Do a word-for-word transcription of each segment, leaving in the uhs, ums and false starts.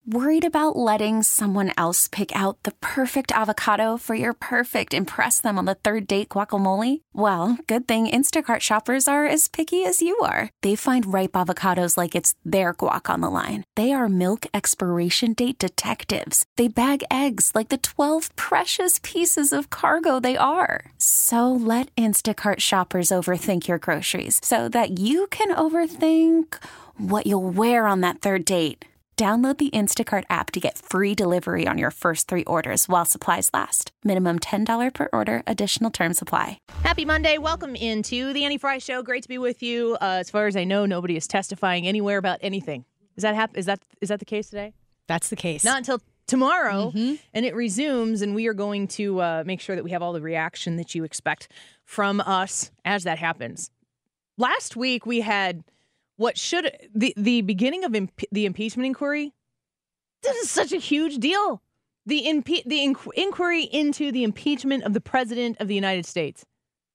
Worried about letting someone else pick out the perfect avocado for your perfect impress them on the third date guacamole? Well, good thing Instacart shoppers are as picky as you are. They find ripe avocados like it's their guac on the line. They are milk expiration date detectives. They bag eggs like the twelve precious pieces of cargo they are. So let Instacart shoppers overthink your groceries so that you can overthink what you'll wear on that third date. Download the Instacart app to get free delivery on your first three orders while supplies last. Minimum ten dollars per order. Additional terms apply. Happy Monday. Welcome into the Annie Frey Show. Great to be with you. Uh, as far as I know, nobody is testifying anywhere about anything. Is that hap- Is that is that the case today? That's the case. Not until tomorrow, mm-hmm. and it resumes, and we are going to uh, make sure that we have all the reaction that you expect from us as that happens. Last week, we had... What should the the beginning of imp, the impeachment inquiry? This is such a huge deal. The impe, the inqu, inquiry into the impeachment of the president of the United States.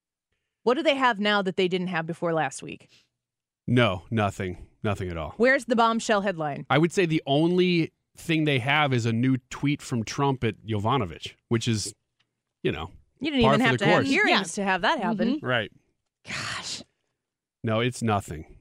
What do they have now that they didn't have before last week? No, nothing, nothing at all. Where's the bombshell headline? I would say the only thing they have is a new tweet from Trump at Jovanovic, which is, you know, you didn't par even for have the to course. have hearings Yeah. to have that happen, Mm-hmm. Right? Gosh, no, it's nothing.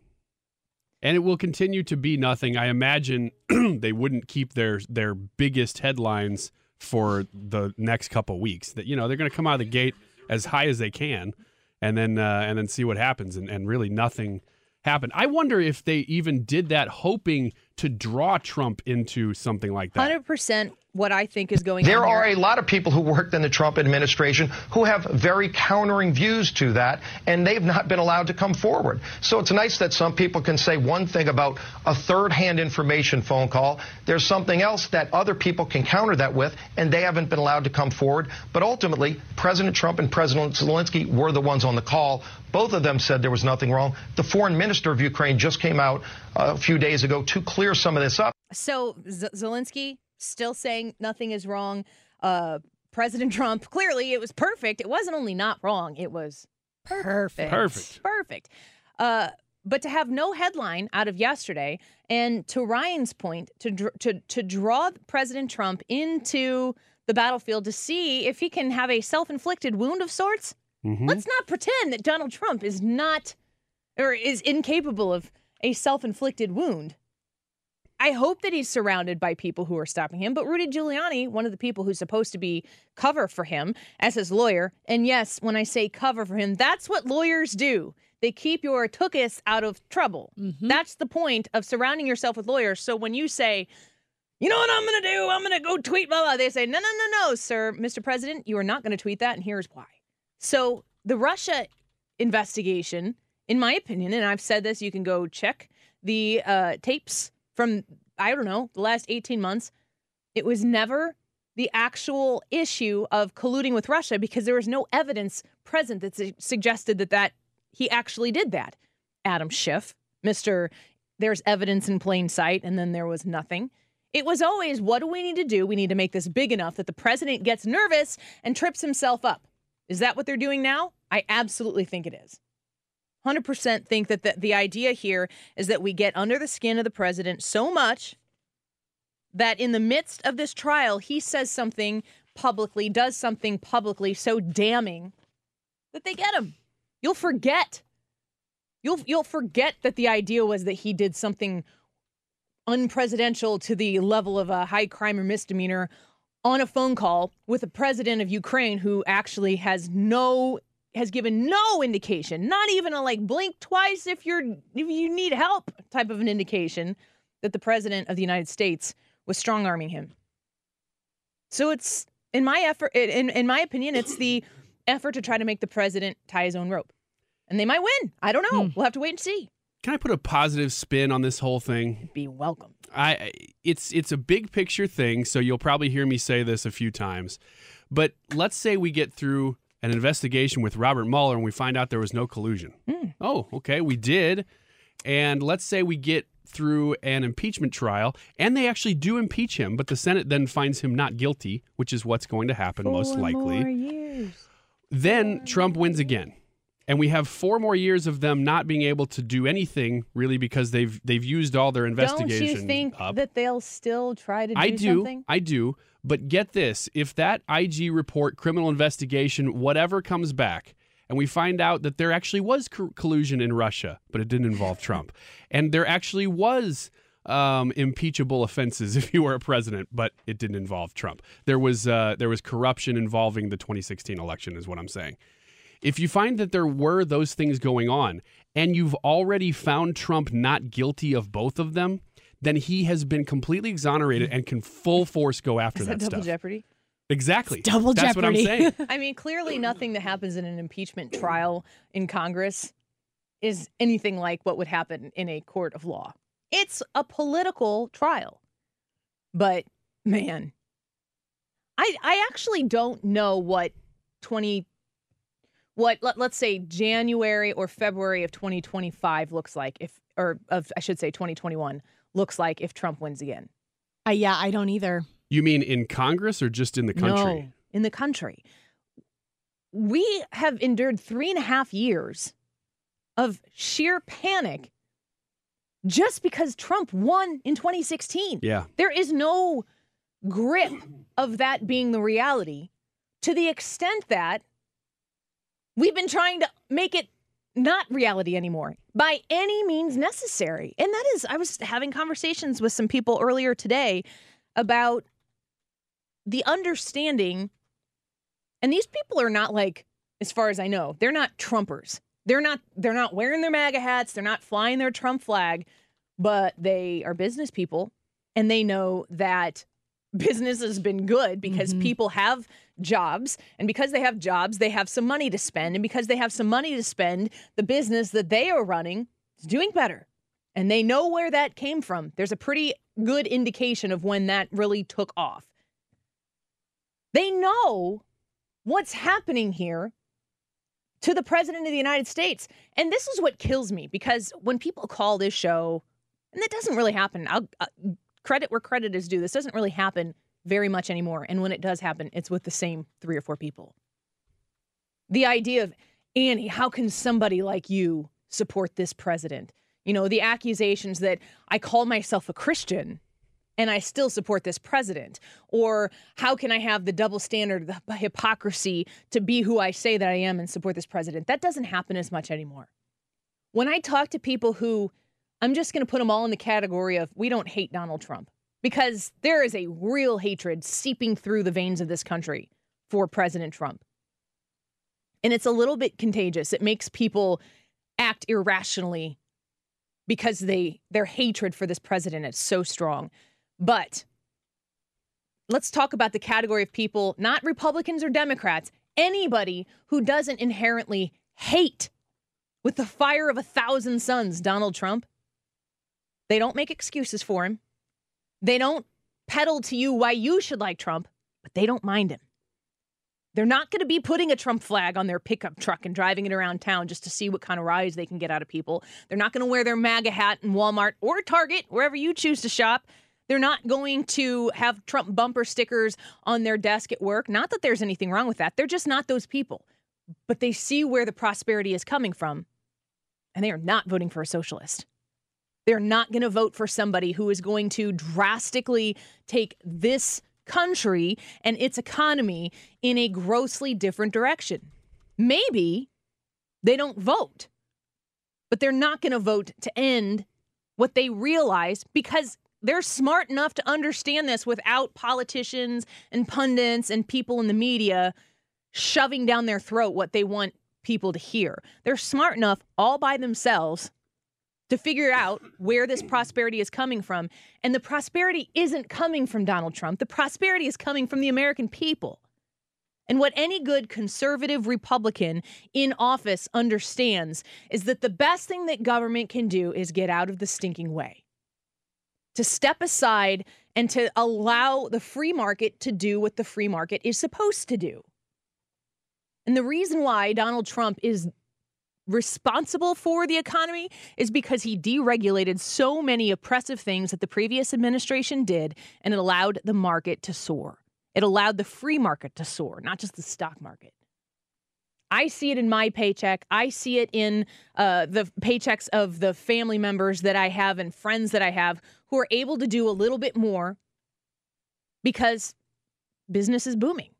And it will continue to be nothing. I imagine they wouldn't keep their their biggest headlines for the next couple of weeks. That you know they're going to come out of the gate as high as they can, and then uh, and then see what happens. And, and really nothing happened. I wonder if they even did that hoping to draw Trump into something like that. one hundred percent what I think is going There on are here. a lot of people who worked in the Trump administration who have very countering views to that, and they've not been allowed to come forward. So it's nice that some people can say one thing about a third-hand information phone call. There's something else that other people can counter that with, and they haven't been allowed to come forward. But ultimately, President Trump and President Zelensky were the ones on the call. Both of them said there was nothing wrong. The foreign minister of Ukraine just came out uh, a few days ago to clear some of this up. So Z- Zelensky still saying nothing is wrong. Uh, President Trump, clearly it was perfect. It wasn't only not wrong, it was perfect. Perfect. Perfect. Uh, but to have no headline out of yesterday, and to Ryan's point, to dr- to to draw President Trump into the battlefield to see if he can have a self-inflicted wound of sorts. Mm-hmm. Let's not pretend that Donald Trump is not or is incapable of a self-inflicted wound. I hope that he's surrounded by people who are stopping him. But Rudy Giuliani, one of the people who's supposed to be cover for him as his lawyer, and yes, when I say cover for him, that's what lawyers do. They keep your tuchus out of trouble. Mm-hmm. That's the point of surrounding yourself with lawyers. So when you say, you know what I'm going to do? I'm going to go tweet blah, blah. They say, no, no, no, no, sir, Mister President, you are not going to tweet that, and here's why. So the Russia investigation, in my opinion, and I've said this, you can go check the uh, tapes from, I don't know, the last eighteen months, it was never the actual issue of colluding with Russia because there was no evidence present that su- suggested that, that he actually did that. Adam Schiff, Mister There's evidence in plain sight, and then there was nothing. It was always, what do we need to do? We need to make this big enough that the president gets nervous and trips himself up. Is that what they're doing now? I absolutely think it is. one hundred percent think that the, the idea here is that we get under the skin of the president so much that in the midst of this trial, he says something publicly, does something publicly so damning that they get him. You'll forget. You'll you'll forget that the idea was that he did something unpresidential to the level of a high crime or misdemeanor on a phone call with the president of Ukraine, who actually has no has given no indication, not even a like blink twice if you're if you need help type of an indication that the president of the United States was strong-arming him. So it's in my effort in in my opinion, it's the effort to try to make the president tie his own rope. And they might win. I don't know. Hmm. We'll have to wait and see. Can I put a positive spin on this whole thing? Be welcome. I it's it's a big picture thing, so you'll probably hear me say this a few times. But let's say we get through an investigation with Robert Mueller and we find out there was no collusion. Mm. Oh, okay, we did. And let's say we get through an impeachment trial and they actually do impeach him, but the Senate then finds him not guilty, which is what's going to happen Four most likely. More years. Then Trump wins again. And we have four more years of them not being able to do anything really because they've they've used all their investigation. Don't you think up. that they'll still try to do I do, something? I do. But get this, if that I G report, criminal investigation, whatever comes back, and we find out that there actually was co- collusion in Russia, but it didn't involve Trump, and there actually was um, impeachable offenses if you were a president, but it didn't involve Trump. There was uh, there was corruption involving the twenty sixteen election, is what I'm saying. If you find that there were those things going on and you've already found Trump not guilty of both of them, then he has been completely exonerated and can full force go after Is that, that double stuff. jeopardy? Exactly. It's double That's jeopardy. what I'm saying. I mean, clearly nothing that happens in an impeachment trial in Congress is anything like what would happen in a court of law. It's a political trial. But, man, I I actually don't know what twenty what let, let's say January or February of twenty twenty-five looks like if or of I should say twenty twenty-one looks like if Trump wins again. Uh, yeah, I don't either. You mean in Congress or just in the country? No, in the country. We have endured three and a half years of sheer panic just because Trump won in twenty sixteen. Yeah. There is no grip of that being the reality to the extent that we've been trying to make it not reality anymore by any means necessary. And that is, I was having conversations with some people earlier today about the understanding, and these people are not like, as far as I know, they're not Trumpers. They're not, they're not wearing their MAGA hats. They're not flying their Trump flag, but they are business people. And they know that business has been good because Mm-hmm. people have jobs. And because they have jobs, they have some money to spend. And because they have some money to spend, the business that they are running is doing better. And they know where that came from. There's a pretty good indication of when that really took off. They know what's happening here to the president of the United States. And this is what kills me, because when people call this show, and that doesn't really happen, I'll uh, credit where credit is due. This doesn't really happen very much anymore. And when it does happen, it's with the same three or four people. The idea of, Annie, how can somebody like you support this president? You know, the accusations that I call myself a Christian and I still support this president. Or how can I have the double standard, the hypocrisy to be who I say that I am and support this president? That doesn't happen as much anymore. When I talk to people who, I'm just going to put them all in the category of, we don't hate Donald Trump, because there is a real hatred seeping through the veins of this country for President Trump. And it's a little bit contagious. It makes people act irrationally because they their hatred for this president is so strong. But let's talk about the category of people, not Republicans or Democrats, anybody who doesn't inherently hate with the fire of a thousand suns Donald Trump. They don't make excuses for him. They don't peddle to you why you should like Trump, but they don't mind him. They're not going to be putting a Trump flag on their pickup truck and driving it around town just to see what kind of rise they can get out of people. They're not going to wear their MAGA hat in Walmart or Target, wherever you choose to shop. They're not going to have Trump bumper stickers on their desk at work. Not that there's anything wrong with that. They're just not those people. But they see where the prosperity is coming from, and they are not voting for a socialist. They're not going to vote for somebody who is going to drastically take this country and its economy in a grossly different direction. Maybe they don't vote, but they're not going to vote to end what they realize, because they're smart enough to understand this without politicians and pundits and people in the media shoving down their throat what they want people to hear. They're smart enough all by themselves to figure out where this prosperity is coming from. And the prosperity isn't coming from Donald Trump. The prosperity is coming from the American people. And what any good conservative Republican in office understands is that the best thing that government can do is get out of the stinking way, to step aside and to allow the free market to do what the free market is supposed to do. And the reason why Donald Trump is responsible for the economy is because he deregulated so many oppressive things that the previous administration did, and it allowed the market to soar. It allowed the free market to soar, not just the stock market. I see it in my paycheck. I see it in uh, the paychecks of the family members that I have and friends that I have who are able to do a little bit more because business is booming.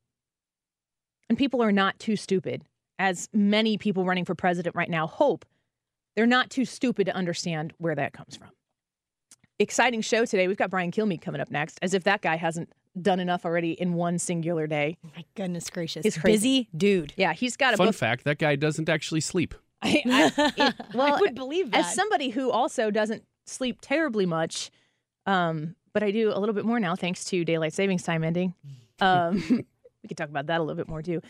And people are not too stupid, as many people running for president right now hope. They're not too stupid to understand where that comes from. Exciting show today. We've got Brian Kilmeade coming up next, as if that guy hasn't done enough already in one singular day. My goodness gracious. He's crazy. Busy dude. Yeah, he's got a Fun book. fact, that guy doesn't actually sleep. I, I, it, well, I would believe that. As somebody who also doesn't sleep terribly much, um, but I do a little bit more now thanks to daylight savings time ending. Um, we could talk about that a little bit more too.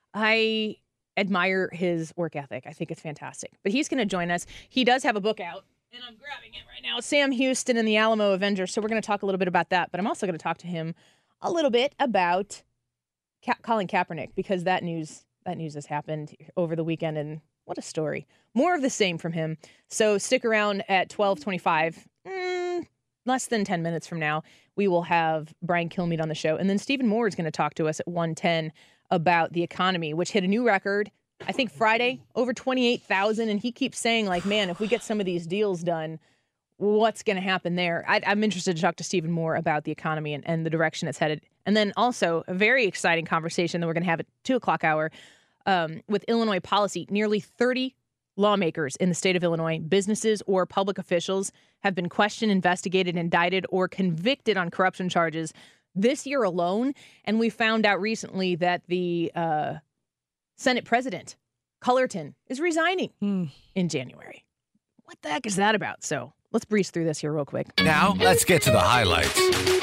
I admire his work ethic. I think it's fantastic. But he's going to join us. He does have a book out, and I'm grabbing it right now. Sam Houston and the Alamo Avengers. So we're going to talk a little bit about that. But I'm also going to talk to him a little bit about Ka- Colin Kaepernick, because that news that news has happened over the weekend, and what a story. More of the same from him. So stick around at twelve twenty-five. Mm, less than ten minutes from now, we will have Brian Kilmeade on the show. And then Stephen Moore is going to talk to us at one ten about the economy, which hit a new record, I think Friday, over twenty-eight thousand. And he keeps saying, like, man, if we get some of these deals done, what's going to happen there? I, I'm interested to talk to Stephen Moore about the economy and, and the direction it's headed. And then also a very exciting conversation that we're going to have at two o'clock hour um, with Illinois policy. Nearly thirty lawmakers in the state of Illinois, businesses or public officials, have been questioned, investigated, indicted, or convicted on corruption charges this year alone. And we found out recently that the uh, Senate President, Cullerton, is resigning Mm. in January. What the heck is that about? So let's breeze through this here real quick. Now, let's get to the highlights.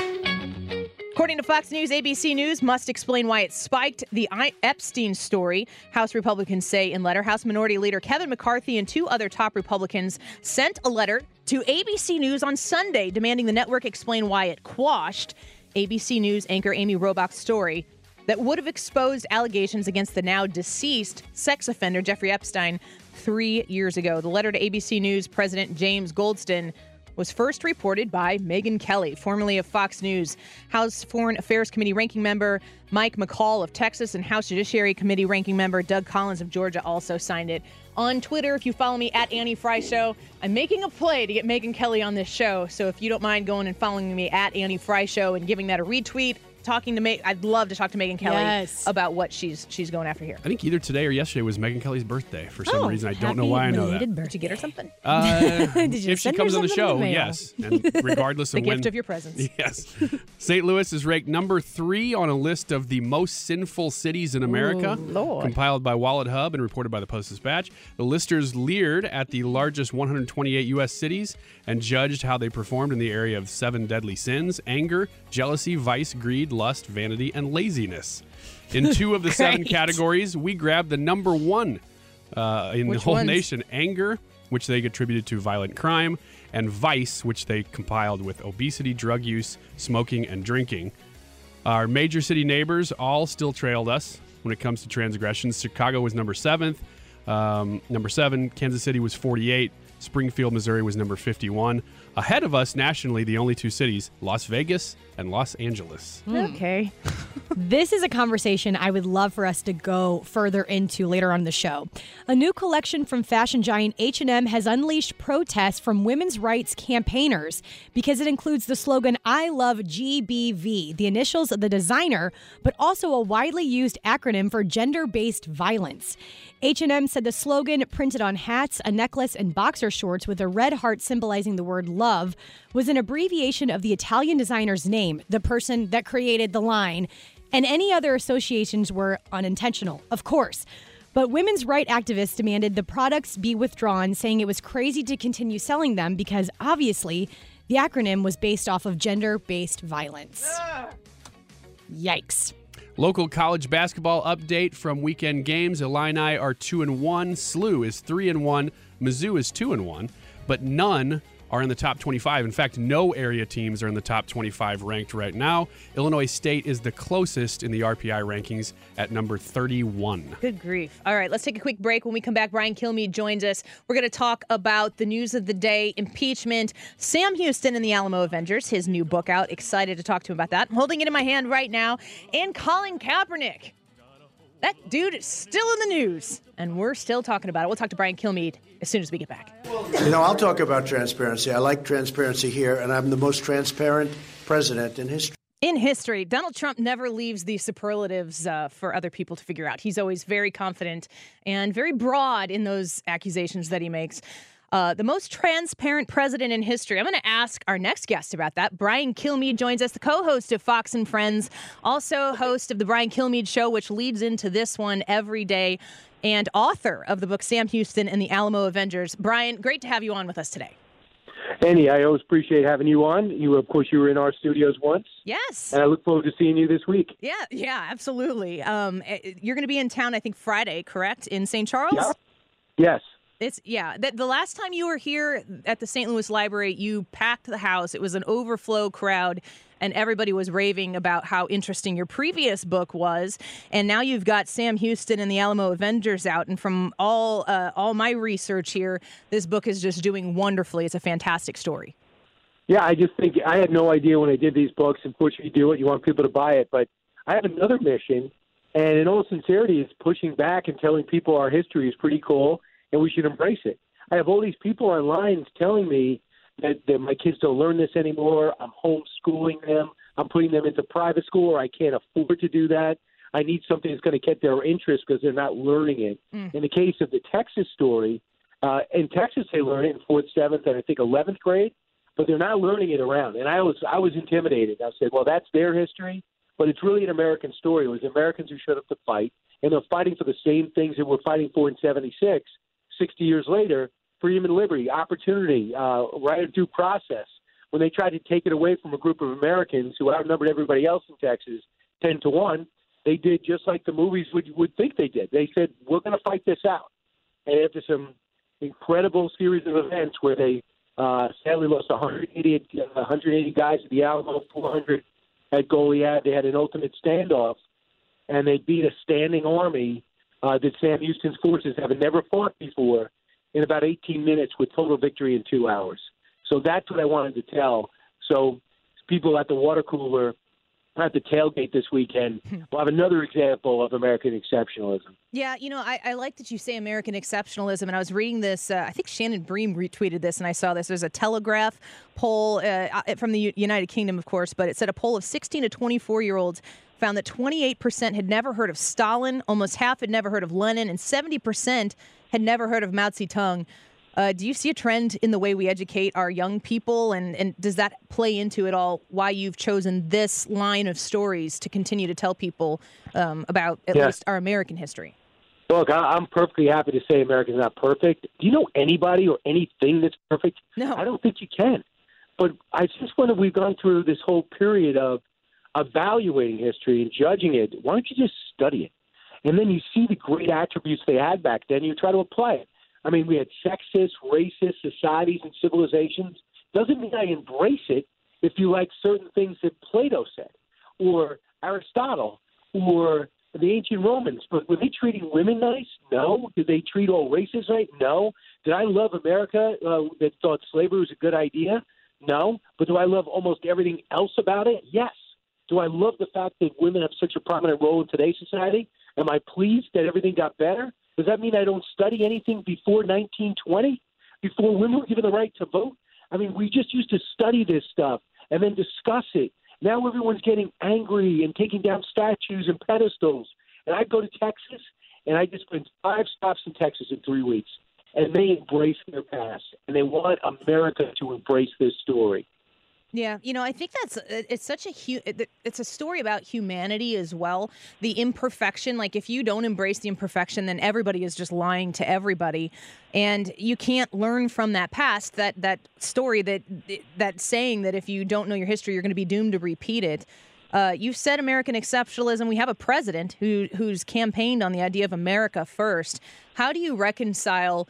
According to Fox News, A B C News must explain why it spiked the I- Epstein story. House Republicans say in letter. House Minority Leader Kevin McCarthy and two other top Republicans sent a letter to A B C News on Sunday demanding the network explain why it quashed A B C News anchor Amy Robach's story that would have exposed allegations against the now deceased sex offender Jeffrey Epstein three years ago. The letter to A B C News President James Goldston was first reported by Megyn Kelly, formerly of Fox News. House Foreign Affairs Committee ranking member Mike McCall of Texas and House Judiciary Committee ranking member Doug Collins of Georgia also signed it. On Twitter, if you follow me at Annie Fry Show, I'm making a play to get Megyn Kelly on this show. So if you don't mind going and following me at Annie Fry Show and giving that a retweet, talking to me, I'd love to talk to Megyn Kelly Yes. about what she's she's going after here. I think either today or yesterday was Megyn Kelly's birthday for some Oh, reason. I don't know happy why I know that. belated Did you get her something? Uh, Did you if she send her comes on the something in show, the mail? yes. And regardless The of when. gift of your presence. Yes. Saint Louis is ranked number three on a list of the most sinful cities in America, Ooh, Lord. compiled by Wallet Hub and reported by the Post-Dispatch. The listers leered at the largest one hundred twenty-eight U S cities and judged how they performed in the area of seven deadly sins: anger, jealousy, vice, greed, lust, vanity, and laziness. In two of the seven Great. categories, we grabbed the number one uh, in Which the whole ones? nation: anger, which they attributed to violent crime, and vice, which they compiled with obesity, drug use, smoking, and drinking. Our major city neighbors all still trailed us when it comes to transgressions. Chicago was number seventh. Um, number seven, Kansas City was forty-eight. Springfield, Missouri was number fifty-one. Ahead of us nationally, the only two cities, Las Vegas and Los Angeles. Okay. This is a conversation I would love for us to go further into later on in the show. A new collection from fashion giant H and M has unleashed protests from women's rights campaigners because it includes the slogan, I love G B V, the initials of the designer, but also a widely used acronym for gender-based violence. H and M said the slogan, printed on hats, a necklace, and boxer shorts with a red heart symbolizing the word love, was an abbreviation of the Italian designer's name, the person that created the line, and any other associations were unintentional, of course. But women's rights activists demanded the products be withdrawn, saying it was crazy to continue selling them because, obviously, the acronym was based off of gender-based violence. Yikes. Local college basketball update from weekend games. Illini are two and one. S L U is three and one. Mizzou is two and one. But none are in the top twenty-five. In fact, no area teams are in the top twenty-five ranked right now. Illinois State is the closest in the R P I rankings at number thirty-one. Good grief. All right, let's take a quick break. When we come back, Brian Kilmeade joins us. We're going to talk about the news of the day, impeachment, Sam Houston and the Alamo Avengers, his new book out. Excited to talk to him about that. I'm holding it in my hand right now. And Colin Kaepernick. That dude is still in the news, and we're still talking about it. We'll talk to Brian Kilmeade as soon as we get back. You know, I'll talk about transparency. I like transparency here, and I'm the most transparent president in history. In history, Donald Trump never leaves the superlatives uh, for other people to figure out. He's always very confident and very broad in those accusations that he makes. Uh, the most transparent president in history. I'm going to ask our next guest about that. Brian Kilmeade joins us, the co-host of Fox and Friends, also host of the Brian Kilmeade Show, which leads into this one every day, and author of the book Sam Houston and the Alamo Avengers. Brian, great to have you on with us today. Annie, I always appreciate having you on. You, of course, you were in our studios once. Yes. And I look forward to seeing you this week. Yeah, yeah, absolutely. Um, you're going to be in town, I think, Friday, correct, in Saint Charles? Yeah. Yes. It's yeah. The, the last time you were here at the Saint Louis Library, you packed the house. It was an overflow crowd, and everybody was raving about how interesting your previous book was. And now you've got Sam Houston and the Alamo Avengers out. And from all uh, all my research here, this book is just doing wonderfully. It's a fantastic story. Yeah, I just think I had no idea when I did these books. Of course, you do it. You want people to buy it. But I have another mission, and in all sincerity, it's pushing back and telling people our history is pretty cool, and we should embrace it. I have all these people online telling me that, that my kids don't learn this anymore. I'm homeschooling them. I'm putting them into private school, or I can't afford to do that. I need something that's going to get their interest because they're not learning it. Mm. In the case of the Texas story, uh, in Texas they learn it in fourth, seventh, and I think eleventh grade, but they're not learning it around. And I was I was intimidated. I said, well, that's their history, but it's really an American story. It was Americans who showed up to fight, and they're fighting for the same things that we're fighting for in seventy-six. sixty years later, freedom and liberty, opportunity, uh, right of due process. When they tried to take it away from a group of Americans who outnumbered everybody else in Texas ten to one, they did just like the movies would, would think they did. They said, we're going to fight this out. And after some incredible series of events where they uh, sadly lost one hundred eighty, one hundred eighty guys at the Alamo, four hundred at Goliad, they had an ultimate standoff, and they beat a standing army Uh, that Sam Houston's forces have never fought before in about eighteen minutes with total victory in two hours. So that's what I wanted to tell. So people at the water cooler, at the tailgate this weekend, will have another example of American exceptionalism. Yeah, you know, I, I like that you say American exceptionalism, and I was reading this, uh, I think Shannon Bream retweeted this, and I saw this. There's a Telegraph poll uh, from the U- United Kingdom, of course, but it said a poll of sixteen to twenty-four-year-olds found that twenty-eight percent had never heard of Stalin, almost half had never heard of Lenin, and seventy percent had never heard of Mao Zedong. Uh, do you see a trend in the way we educate our young people, and, and does that play into it all why you've chosen this line of stories to continue to tell people um, about at yeah. least our American history? Look, I, I'm perfectly happy to say America's not perfect. Do you know anybody or anything that's perfect? No. I don't think you can. But I just wonder, we've gone through this whole period of evaluating history and judging it. Why don't you just study it? And then you see the great attributes they had back then, you try to apply it. I mean, we had sexist, racist societies and civilizations. Doesn't mean I embrace it if you like certain things that Plato said, or Aristotle, or the ancient Romans. But were they treating women nice? No. Did they treat all races right? No. Did I love America uh, that thought slavery was a good idea? No. But do I love almost everything else about it? Yes. Do I love the fact that women have such a prominent role in today's society? Am I pleased that everything got better? Does that mean I don't study anything before nineteen twenty, before women were given the right to vote? I mean, we just used to study this stuff and then discuss it. Now everyone's getting angry and taking down statues and pedestals. And I go to Texas, and I just spent five stops in Texas in three weeks, and they embrace their past, and they want America to embrace this story. Yeah, you know, I think that's it's such a hu- it's a story about humanity as well. The imperfection, like if you don't embrace the imperfection, then everybody is just lying to everybody, and you can't learn from that past. That that story, that that saying that if you don't know your history, you're going to be doomed to repeat it. Uh, you've said American exceptionalism. We have a president who who's campaigned on the idea of America first. How do you reconcile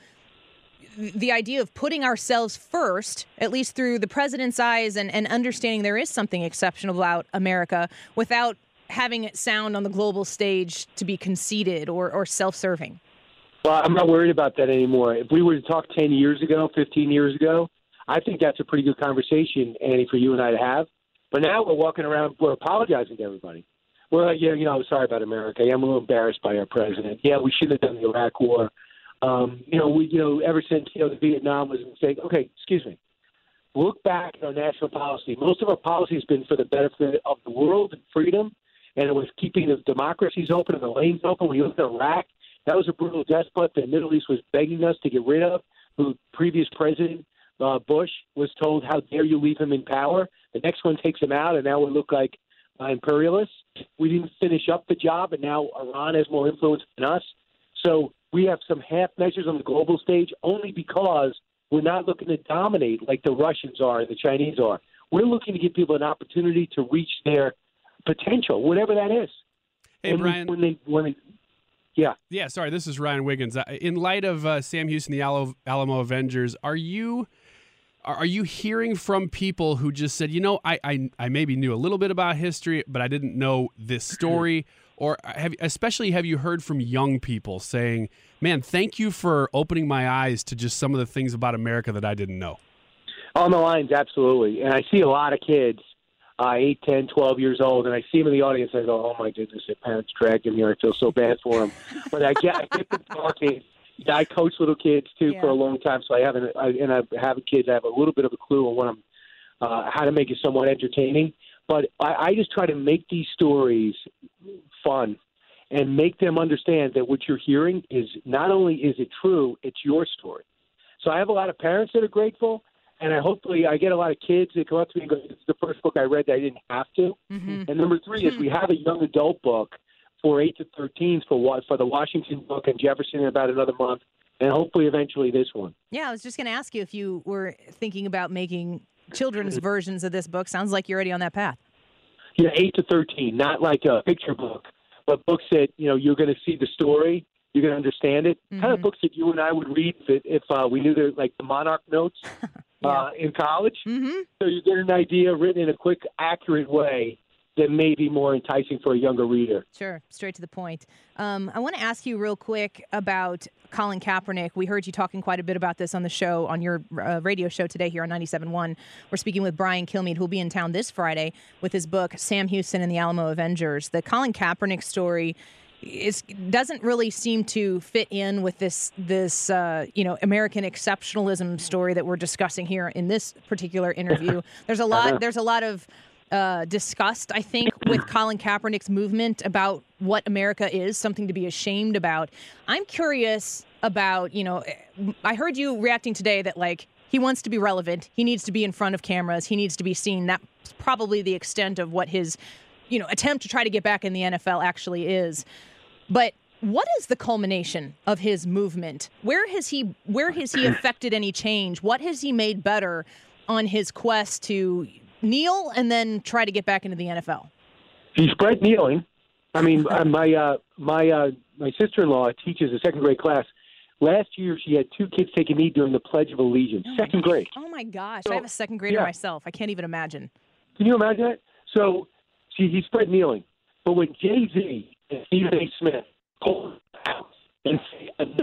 the idea of putting ourselves first, at least through the president's eyes, and, and understanding there is something exceptional about America, without having it sound on the global stage to be conceited or, or self-serving? Well, I'm not worried about that anymore. If we were to talk ten years ago, fifteen years ago, I think that's a pretty good conversation, Annie, for you and I to have. But now we're walking around, we're apologizing to everybody. Well, yeah, you know, sorry about America. I'm a little embarrassed by our president. Yeah, we shouldn't have done the Iraq War. Um, you know, we, you know, ever since, you know, the Vietnam was a mistake. Okay, excuse me. Look back at our national policy. Most of our policy has been for the benefit of the world and freedom, and it was keeping the democracies open and the lanes open. When you look at Iraq, that was a brutal despot that the Middle East was begging us to get rid of, who previous president uh, Bush was told, how dare you leave him in power? The next one takes him out, and now we look like uh, imperialists. We didn't finish up the job, and now Iran has more influence than us. So we have some half measures on the global stage only because we're not looking to dominate like the Russians are and the Chinese are. We're looking to give people an opportunity to reach their potential, whatever that is. Hey, and Brian. When they, when they, yeah. Yeah, sorry, this is Ryan Wiggins. Uh, In light of uh, Sam Houston, the Al- Alamo Avengers, are you are you hearing from people who just said, you know, I, I, I maybe knew a little bit about history, but I didn't know this story? Or have, especially have you heard from young people saying, man, thank you for opening my eyes to just some of the things about America that I didn't know? On the lines, absolutely. And I see a lot of kids, uh, eight, ten, twelve years old, and I see them in the audience, and I go, oh, my goodness, their parents dragged them here. I feel so bad for them. But I get, I get them talking. I coach little kids, too, Yeah. for a long time, so I haven't, I, and I have kids. I have a little bit of a clue on what I'm, uh, how to make it somewhat entertaining. But I, I just try to make these stories fun and make them understand that what you're hearing is not only is it true, it's your story. So I have a lot of parents that are grateful, and I hopefully I get a lot of kids that come up to me and go, this is the first book I read that I didn't have to. Mm-hmm. And number three is we have a young adult book for eight to thirteens for what for the Washington book and Jefferson in about another month, and hopefully eventually this one. Yeah, I was just going to ask you if you were thinking about making children's versions of this book. Sounds like you're already on that path. Yeah, eight to thirteen, not like a picture book, but books that, you know, you're going to see the story, you're going to understand it. Mm-hmm. Kind of books that you and I would read if, if uh, we knew they're like the Monarch notes Yeah. uh, in college. Mm-hmm. So you get an idea written in a quick, accurate way that may be more enticing for a younger reader. Sure, straight to the point. Um, I want to ask you real quick about Colin Kaepernick. We heard you talking quite a bit about this on the show, on your uh, radio show today here on ninety-seven point one. We're speaking with Brian Kilmeade, who'll be in town this Friday with his book, Sam Houston and the Alamo Avengers. The Colin Kaepernick story is doesn't really seem to fit in with this this uh, you know American exceptionalism story that we're discussing here in this particular interview. There's a lot. There's a lot of uh, disgust, I think, with Colin Kaepernick's movement about what America is, something to be ashamed about. I'm curious about, you know, I heard you reacting today that, like, he wants to be relevant. He needs to be in front of cameras. He needs to be seen. That's probably the extent of what his, you know, attempt to try to get back in the N F L actually is. But what is the culmination of his movement? Where has he, where has he affected any change? What has he made better on his quest to kneel and then try to get back into the N F L? He spread kneeling. I mean, uh, my uh, my uh, my sister-in-law teaches a second grade class. Last year, she had two kids take a knee during the Pledge of Allegiance, Oh second my, grade. Oh my gosh! So, I have a second grader yeah. myself. I can't even imagine. Can you imagine that? So she, he spread kneeling. But when Jay-Z and Stephen A. Smith pull out and say, enough,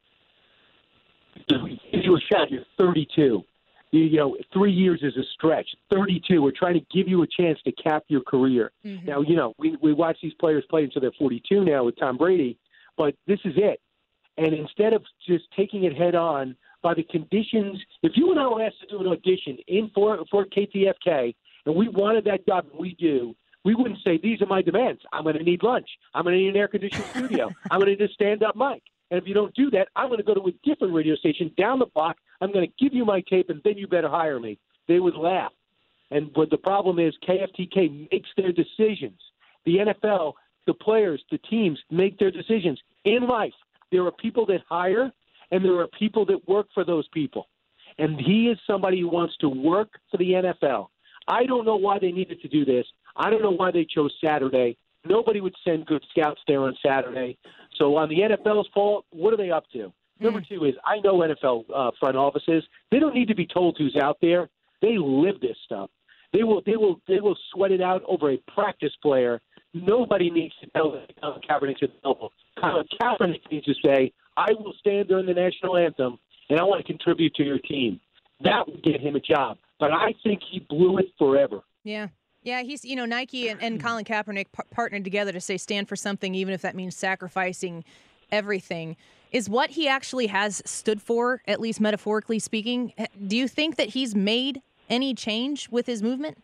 if you a shot, you're thirty-two. You, you know, three years is a stretch. thirty-two, we're trying to give you a chance to cap your career. Mm-hmm. Now, you know, we, we watch these players play until they're forty-two now with Tom Brady, but this is it. And instead of just taking it head on by the conditions, if you and I were asked to do an audition in for, for K T F K and we wanted that job and we do, we wouldn't say, these are my demands. I'm going to need lunch. I'm going to need an air-conditioned studio. I'm going to need a stand-up mic. And if you don't do that, I'm going to go to a different radio station down the block. I'm going to give you my tape, and then you better hire me. They would laugh. And what the problem is, K F T K makes their decisions. The N F L, the players, the teams make their decisions. In life, there are people that hire, and there are people that work for those people. And he is somebody who wants to work for the N F L. I don't know why they needed to do this. I don't know why they chose Saturday. Nobody would send good scouts there on Saturday. So on the N F L's fault, what are they up to? Mm. Number two is I know N F L uh, front offices. They don't need to be told who's out there. They live this stuff. They will they will they will sweat it out over a practice player. Nobody needs to tell Colin Kaepernick to tell Colin Kaepernick needs to say, I will stand during the national anthem and I want to contribute to your team. That would get him a job. But I think he blew it forever. Yeah. Yeah, he's, you know, Nike and, and Colin Kaepernick par- partnered together to say stand for something, even if that means sacrificing everything. Is what he actually has stood for, at least metaphorically speaking, do you think that he's made any change with his movement?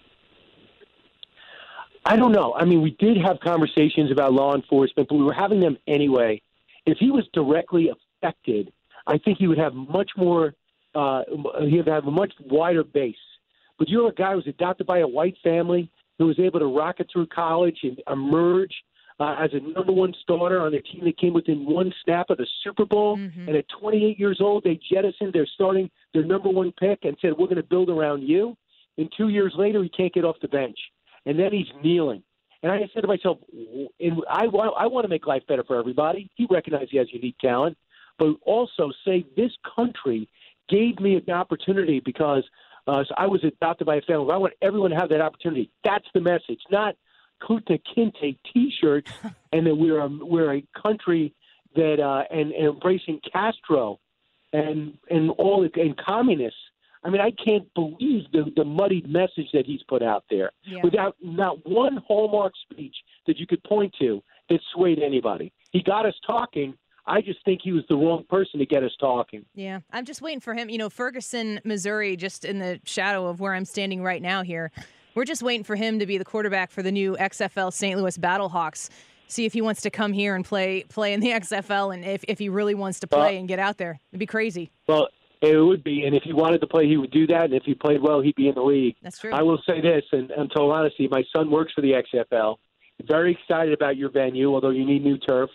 I don't know. I mean, we did have conversations about law enforcement, but we were having them anyway. If he was directly affected, I think he would have much more, uh, he would have a much wider base. But you're a guy who was adopted by a white family who was able to rocket through college and emerge uh, as a number one starter on a team that came within one snap of the Super Bowl. Mm-hmm. And at twenty-eight years old, they jettisoned their starting, their number one pick and said, we're going to build around you. And two years later, he can't get off the bench. And then he's kneeling. And I said to myself, and I, I want to make life better for everybody. He recognized he has unique talent. But also say this country gave me an opportunity because uh, so I was adopted by a family. I want everyone to have that opportunity. That's the message, not Kunta Kinte T-shirts, and that we're a, we're a country that uh, and, and embracing Castro and and all and communists. I mean, I can't believe the, the muddied message that he's put out there yeah. without not one hallmark speech that you could point to that swayed anybody. He got us talking. I just think he was the wrong person to get us talking. Yeah, I'm just waiting for him. You know, Ferguson, Missouri, just in the shadow of where I'm standing right now here. We're just waiting for him to be the quarterback for the new X F L Saint Louis Battlehawks. See if he wants to come here and play play in the X F L, and if, if he really wants to play uh, and get out there. It'd be crazy. Well, it would be, and if he wanted to play, he would do that, and if he played well, he'd be in the league. That's true. I will say this, and until honesty, my son works for the X F L. Very excited about your venue, although you need new turf.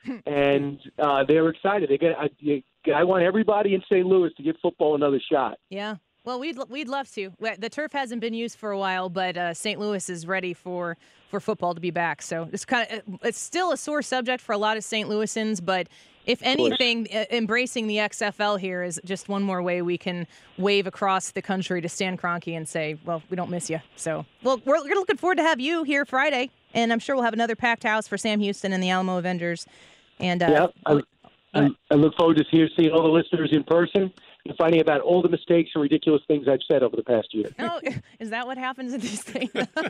and uh, they were excited. They get, I, I want everybody in Saint Louis to give football another shot. Yeah. Well, we'd we'd love to. The turf hasn't been used for a while, but uh, Saint Louis is ready for, for football to be back. So it's kind of it's still a sore subject for a lot of Saint Louisans, but if anything, embracing the X F L here is just one more way we can wave across the country to Stan Kroenke and say, well, we don't miss you. So, well, we're, we're looking forward to have you here Friday, and I'm sure we'll have another packed house for Sam Houston and the Alamo Avengers. And uh, yeah, I, I, I look forward to see, seeing all the listeners in person and finding about all the mistakes and ridiculous things I've said over the past year. Oh, is that what happens in these things?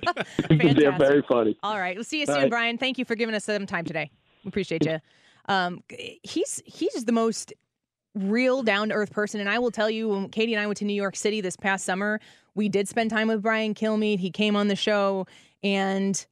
They're very funny. All right. We'll see you soon, right. Brian. Thank you for giving us some time today. We appreciate you. Um, he's he's the most real, down-to-earth person. And I will tell you, when Katie and I went to New York City this past summer, we did spend time with Brian Kilmeade. He came on the show, and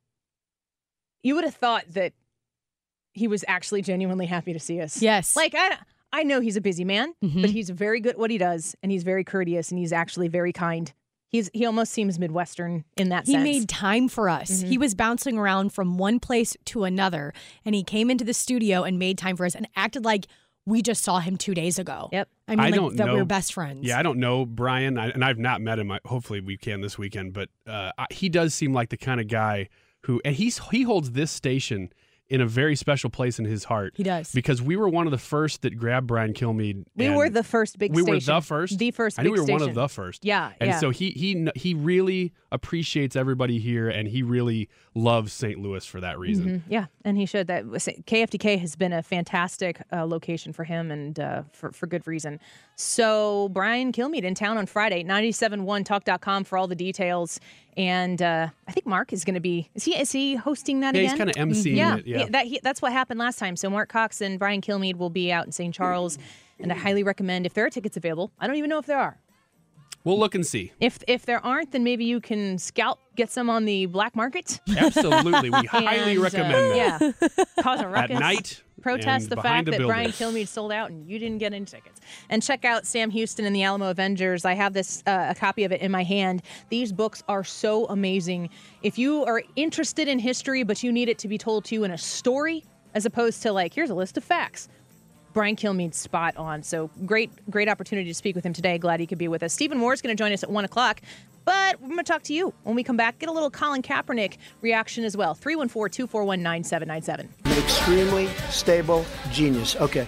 you would have thought that he was actually genuinely happy to see us. Yes. Like, I, I know he's a busy man, mm-hmm. but he's very good at what he does, and he's very courteous, and he's actually very kind. He's He almost seems Midwestern in that he sense. He made time for us. Mm-hmm. He was bouncing around from one place to another, and he came into the studio and made time for us and acted like we just saw him two days ago. Yep. I mean, I like don't that know. we were best friends. Yeah, I don't know Brian, I, and I've not met him. I, hopefully we can this weekend, but uh, I, he does seem like the kind of guy who, and he's he holds this station in a very special place in his heart. He does. Because we were one of the first that grabbed Brian Kilmeade. We were the first big we station. We were the first? The first I big knew we were station. one of the first. Yeah, And yeah. so he he he really appreciates everybody here, and he really loves Saint Louis for that reason. Mm-hmm. Yeah, and he should. That K F D K has been a fantastic uh, location for him, and uh, for, for good reason. So Brian Kilmeade in town on Friday, ninety-seven point one talk dot com for all the details. And uh, I think Mark is going to be, is he is he hosting that yeah, again? Yeah, he's kind of emceeing yeah, it. Yeah, yeah that, he, that's what happened last time. So Mark Cox and Brian Kilmeade will be out in Saint Charles, and I highly recommend, if there are tickets available, I don't even know if there are. We'll look and see. If if there aren't, then maybe you can scout, get some on the black market. Absolutely. We highly and, recommend uh, that. Yeah. Cause a ruckus. At night. Protest the fact the that building. Brian Kilmeade sold out and you didn't get any tickets. And check out Sam Houston and the Alamo Avengers. I have this uh, a copy of it in my hand. These books are so amazing. If you are interested in history, but you need it to be told to you in a story, as opposed to like, here's a list of facts. Brian Kilmeade's spot on. So great, great opportunity to speak with him today. Glad he could be with us. Stephen Moore is going to join us at one o'clock. But we're going to talk to you when we come back. Get a little Colin Kaepernick reaction as well. three one four, two four one, nine seven nine seven. An extremely stable genius. Okay.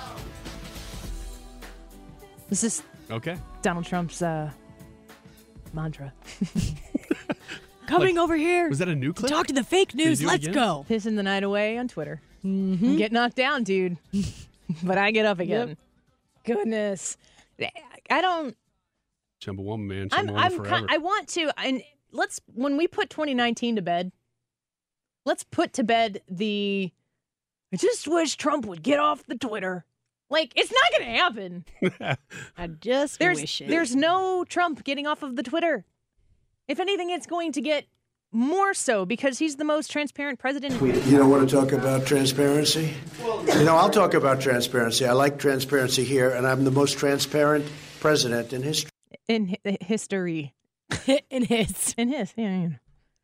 This is okay. Donald Trump's uh, mantra. Coming like, over here. Was that a new clip? Talk to the fake news. Let's go. Pissing the night away on Twitter. Mm-hmm. Get knocked down, dude. But I get up again. Yep. Goodness. I don't... Chumbawamba, man. I'm, Chumbawamba I'm forever. kind, I want to, and let's when we put twenty nineteen to bed, let's put to bed the I just wish Trump would get off the Twitter. Like, it's not going to happen. I just there's, wish it. There's no Trump getting off of the Twitter. If anything, it's going to get more so because he's the most transparent president. You don't want to talk about transparency? You know, I'll talk about transparency. I like transparency here, and I'm the most transparent president in history. In hi- history. in his. In his, yeah. yeah.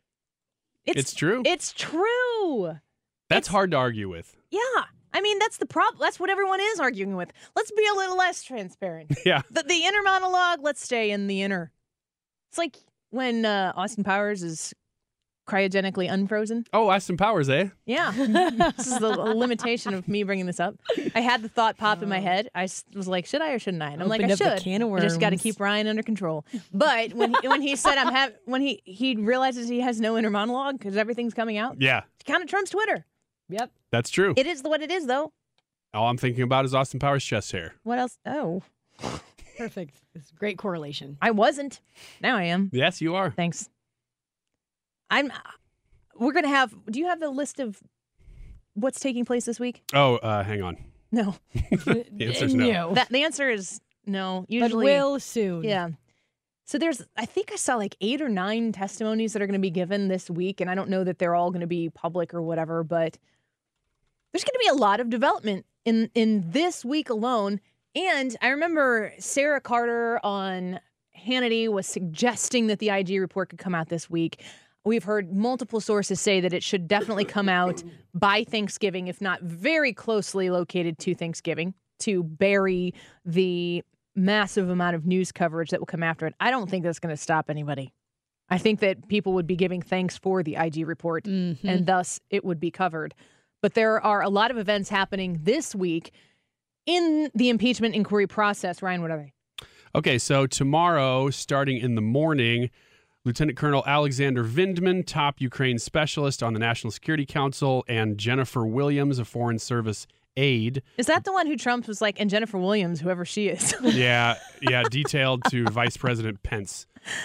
It's, It's true. It's true. That's hard to argue with. Yeah. I mean, that's the problem. That's what everyone is arguing with. Let's be a little less transparent. Yeah. The, the inner monologue, let's stay in the inner. It's like when uh, Austin Powers is cryogenically unfrozen. Oh, Austin Powers, eh? Yeah. This is the limitation of me bringing this up. I had the thought pop in my head. I s- was like, should I or shouldn't I? And I'm like, I Opened up should. the can of I just got to worms. keep Ryan under control. But when he, when he said I'm have when he he realizes he has no inner monologue because everything's coming out, Yeah, he kind of trumps Twitter. Yep. that's true. It is what it is, though. All I'm thinking about is Austin Powers' chest hair. What else? Oh, Perfect. It's a great correlation. I wasn't. Now I am. Yes, you are. Thanks. I'm. We're gonna have. Do you have the list of what's taking place this week? Oh, uh, hang on. No. The answer's no. That the answer is no. But Usually, will soon. yeah. So there's. I think I saw like eight or nine testimonies that are going to be given this week, and I don't know that they're all going to be public or whatever, but there's going to be a lot of development in in this week alone. And I remember Sarah Carter on Hannity was suggesting that the I G report could come out this week. We've heard multiple sources say that it should definitely come out by Thanksgiving, if not very closely located to Thanksgiving, to bury the massive amount of news coverage that will come after it. I don't think that's going to stop anybody. I think that people would be giving thanks for the I G report, Mm-hmm. and thus it would be covered. But there are a lot of events happening this week in the impeachment inquiry process. Ryan, what are they? Okay, so tomorrow, starting in the morning, Lieutenant Colonel Alexander Vindman, top Ukraine specialist on the National Security Council, and Jennifer Williams, a Foreign Service aide. Is that the one who Trump was like, and Jennifer Williams, whoever she is? Yeah, yeah, detailed to Vice President Pence.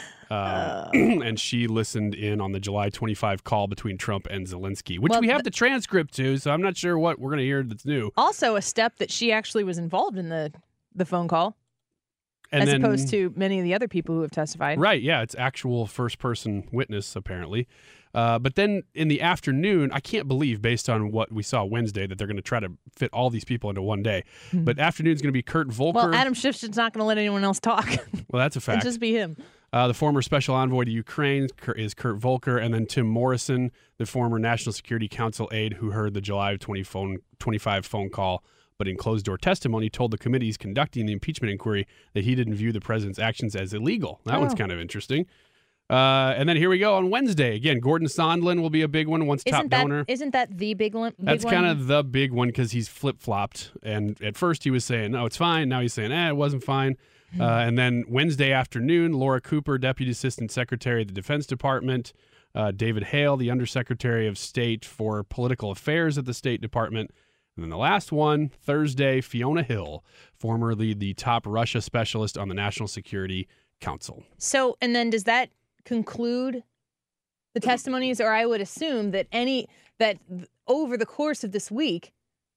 Uh, and she listened in on the July twenty-fifth call between Trump and Zelensky, which Well, we have th- the transcript to, so I'm not sure what we're going to hear that's new. Also, a step that she actually was involved in the, the phone call, And as then, opposed to many of the other people who have testified. Right, yeah, it's actual first-person witness, apparently. Uh, but then in the afternoon, I can't believe, based on what we saw Wednesday, that they're going to try to fit all these people into one day. But afternoon's going to be Kurt Volker. Well, Adam Schiff's just not going to let anyone else talk. Well, that's a It'll fact. just be him. Uh, the former special envoy to Ukraine Kurt- is Kurt Volker, and then Tim Morrison, the former National Security Council aide who heard the July twentieth phone, twenty-five phone call, but in closed-door testimony told the committees conducting the impeachment inquiry that he didn't view the president's actions as illegal. That one's Oh. kind of interesting. Uh, and then here we go on Wednesday. Again, Gordon Sondland will be a big one once top Isn't that, donor. isn't that the big one? Big That's one? kind of the big one because he's flip-flopped. And at first he was saying, no, it's fine. Now he's saying, eh, it wasn't fine. Uh, and then Wednesday afternoon, Laura Cooper, Deputy Assistant Secretary of the Defense Department, uh, David Hale, the Undersecretary of State for Political Affairs at the State Department. And then the last one, Thursday, Fiona Hill, formerly the top Russia specialist on the National Security Council. So, and then does that conclude the testimonies, or I would assume that any that th- over the course of this week,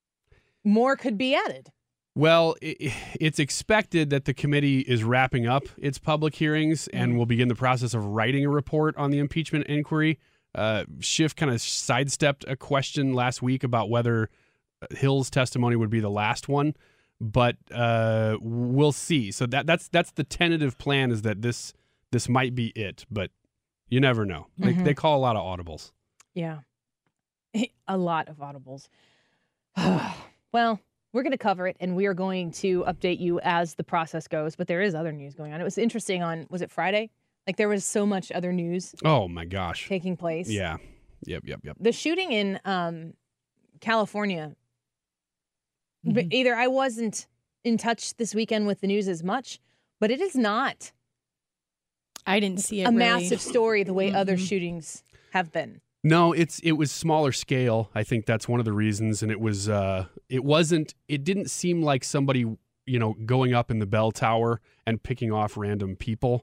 more could be added. Well, i it's expected that the committee is wrapping up its public hearings and will begin the process of writing a report on the impeachment inquiry. Uh, Schiff kind of sidestepped a question last week about whether Hill's testimony would be the last one, but uh, we'll see. So that that's that's the tentative plan, is that this this might be it, but you never know. They, Mhm. they call a lot of audibles. Yeah, a lot of audibles. Well, we're going to cover it, and we are going to update you as the process goes. But there is other news going on. It was interesting on, was it Friday? Like, there was so much other news Oh my gosh. taking place. Yeah. Yep. Yep. Yep. The shooting in um, California. But either I wasn't in touch this weekend with the news as much, but it is not I didn't see it a really. massive story the way other Mhm. shootings have been. No, it's it was smaller scale. I think that's one of the reasons, and it was uh, it wasn't. It didn't seem like somebody, you know, going up in the bell tower and picking off random people.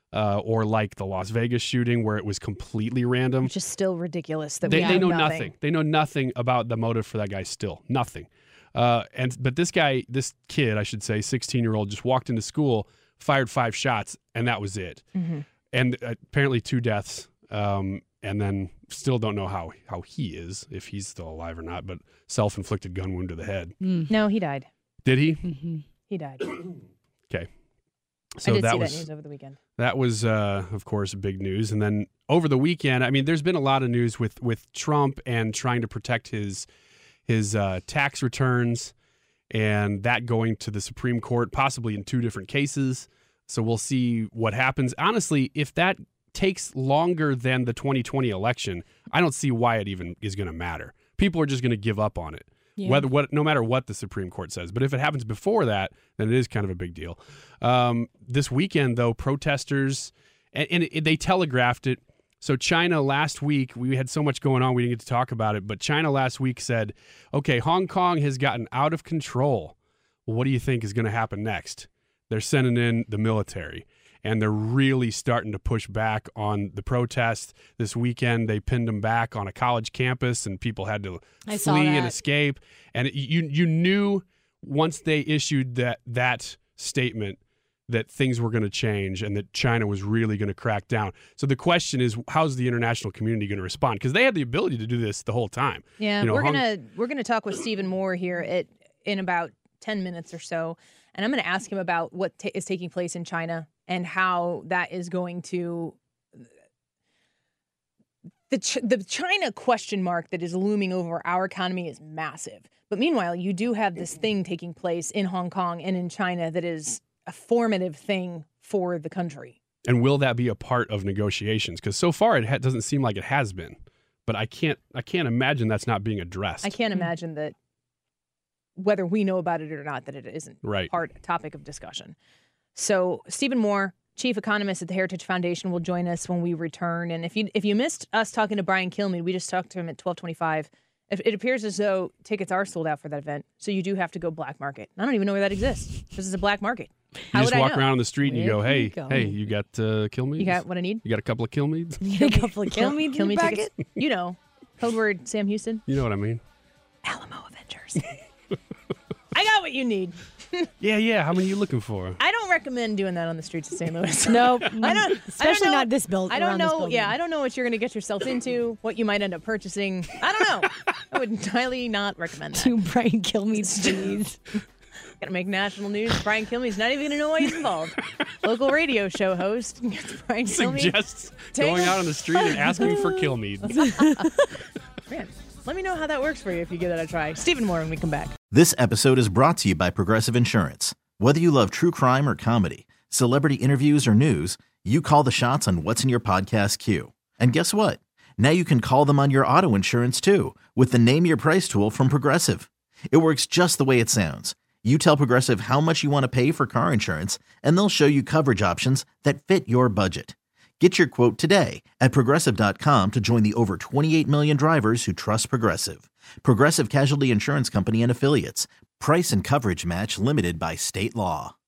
uh, or like the Las Vegas shooting where it was completely random. Which is still ridiculous that they, we they have know nothing. nothing. They know nothing about the motive for that guy still. Nothing. Uh, and but this guy, this kid, I should say, sixteen-year-old, just walked into school, fired five shots, and that was it. Mm-hmm. And uh, apparently two deaths, um, and then still don't know how, how he is, if he's still alive or not, but self-inflicted gun wound to the head. Mm. No, he died. Did he? Mm-hmm. He died. Okay. So I did that see was, that news over the weekend. That was, uh, of course, big news. And then over the weekend, I mean, there's been a lot of news with, with Trump and trying to protect his his uh, tax returns, and that going to the Supreme Court, possibly in two different cases. So we'll see what happens. Honestly, if that takes longer than the twenty twenty election, I don't see why it even is going to matter. People are just going to give up on it, Yeah. whether what no matter what the Supreme Court says. But if it happens before that, then it is kind of a big deal. Um, this weekend, though, protesters, and, and it, they telegraphed it. So China last week, we had so much going on, we didn't get to talk about it, but China last week said, okay, Hong Kong has gotten out of control. Well, what do you think is going to happen next? They're sending in the military, and they're really starting to push back on the protests. This weekend, they pinned them back on a college campus, and people had to I saw flee and that. escape. And it, you you knew once they issued that that statement that things were going to change and that China was really going to crack down. So the question is, how's the international community going to respond? Because they had the ability to do this the whole time. Yeah, You know, we're Hong- gonna we're gonna talk with Stephen Moore here at in about ten minutes or so, and I'm gonna ask him about what ta- is taking place in China and how that is going to the Ch- the China question mark that is looming over our economy is massive. But meanwhile, you do have this thing taking place in Hong Kong and in China that is a formative thing for the country. And will that be a part of negotiations? Because so far it ha- doesn't seem like it has been. But I can't I can't imagine that's not being addressed. I can't imagine that whether we know about it or not, that it isn't Right. part topic of discussion. So Stephen Moore, chief economist at the Heritage Foundation, will join us when we return. And if you if you missed us talking to Brian Kilmeade, we just talked to him at twelve twenty-five. It it appears as though tickets are sold out for that event, so you do have to go black market. I don't even know where that exists. This is a black market. How You just would walk I know? around on the street and you go, Where hey, you go? hey, you got uh, Kilmeades? You got what I need? You got a couple of Kilmeades? A couple of kill me, Kill me packet. tickets. You know, code word Sam Houston. You know what I mean? Alamo Avengers. I got what you need. Yeah, yeah. How many are you looking for? I don't recommend doing that on the streets of Saint Louis. Nope. I don't, I don't Especially know- not this build. I don't around this know. building. Yeah, I don't know what you're going to get yourself into, what you might end up purchasing. I don't know. I would highly not recommend that. Two Brian Kilmeade, please. Got to make national news. Brian Kilmeade's not even going to know why he's involved. Local radio show host. Brian Kilmeade. Suggests Take- going out on the street and asking for Kilmeades. Man, let me know how that works for you if you give that a try. Stephen Moore when we come back. This episode is brought to you by Progressive Insurance. Whether you love true crime or comedy, celebrity interviews or news, you call the shots on what's in your podcast queue. And guess what? Now you can call them on your auto insurance too with the Name Your Price tool from Progressive. It works just the way it sounds. You tell Progressive how much you want to pay for car insurance, and they'll show you coverage options that fit your budget. Get your quote today at Progressive dot com to join the over twenty-eight million drivers who trust Progressive. Progressive Casualty Insurance Company and Affiliates. Price and coverage match limited by state law.